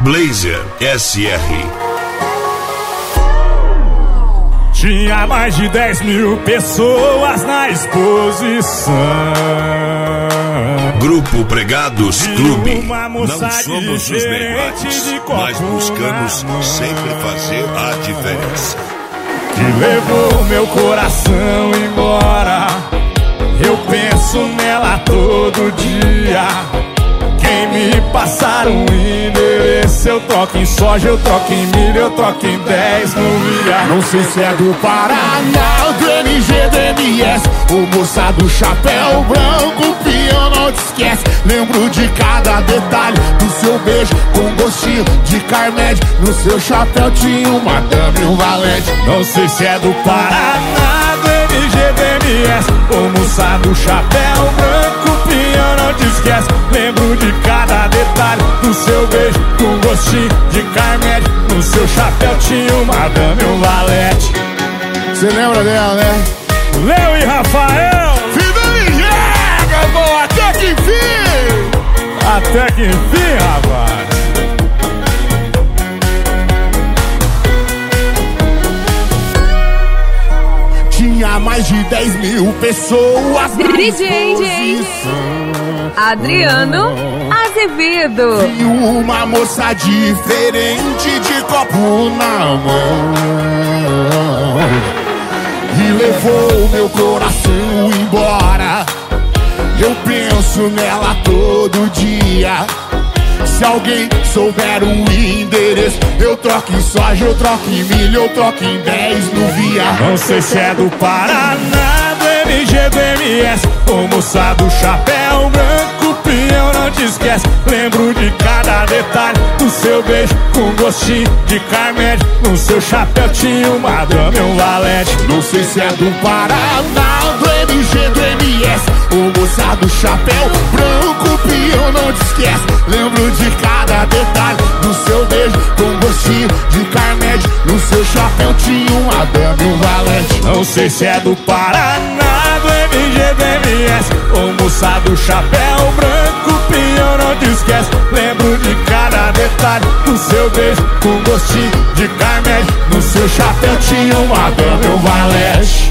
Blazer SR. Tinha mais de 10 mil pessoas na exposição. Grupo Pregados Clube. Não somos os melhores, mas buscamos sempre fazer a diferença. Que levou meu coração embora. Eu penso nela todo dia. Quem me passar um endereço, eu troco em soja, eu troco em milho, eu troco em 10 no via. Não sei se é do Paraná, do MG, do MS, o moça do chapéu branco, peão, não te esquece. Lembro de cada detalhe do seu beijo com gostinho de Carmed. No seu chapéu tinha uma dama e um valente. Não sei se é do Paraná, do MG, do MS, o moça do chapéu branco, peão, não te esquece. Lembro de cada detalhe do seu beijo com gostinho de Carmed. No seu chapéu tinha uma dama e um valete. Você lembra dela, né? Léo e Rafael, Fideliga, bom, até que enfim! até que enfim, rapaz. Tinha mais de 10 mil pessoas na DJ Adriano Azevedo. E uma moça diferente de copo na mão e levou meu coração embora. Eu penso nela todo dia. Se alguém souber o endereço, eu troco em soja, eu troco em milho, eu troco em 10 no via. Não sei se é do Paraná, do MG, do MS, o moça do chapéu branco, peão, não te esquece. Lembro de cada detalhe do seu beijo com gostinho de Carmed. No seu chapéu tinha uma dama e um valete. Não sei se é do Paraná, do MG, do MS, o moça do chapéu branco, peão, não te esquece. Lembro de cada detalhe do seu beijo com gostinho de Carmed. No seu chapéu tinha uma dama e um valente. Não sei se é do Paraná, do MG, do MS, o moça do chapéu branco, peão, não te esquece. Lembro de cada detalhe do seu beijo com gostinho de Carmed. No seu chapéu tinha uma dama e um valete.